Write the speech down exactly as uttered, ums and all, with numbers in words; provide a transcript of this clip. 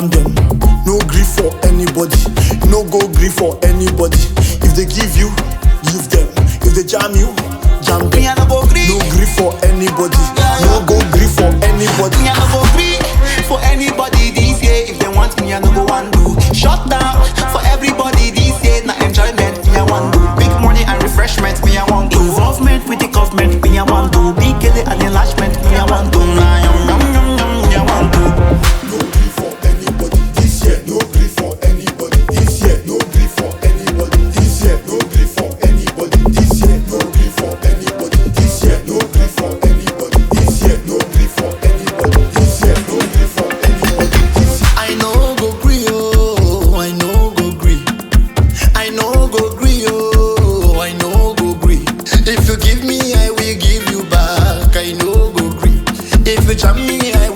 jam them. No grief for anybody, no go grief for anybody. If they give you, give them. If they jam you, jam them. Me I no go gree. No grief for anybody, no go grief for anybody. Me I no go gree for anybody this year. If they want me, I no go want do. Shut down for everybody this year. Na enjoyment me I want do. Big money and refreshment me I want do. Involvement with the government me I want do. Big L A and enlargement me I want do. Nah, yum yum yum yum me I want do. No grief for anybody this year. No grief for anybody this year. No grief for anybody this year. No grief for anybody this year. No grief for anybody this year. No grief for anybody this year. No grief for anybody this year. No grief for anybody this year. I no go gree, oh, I no go gree. I no go gree, oh, I no go gree. If you give me, I will give you back. I no go gree. If you jam me, I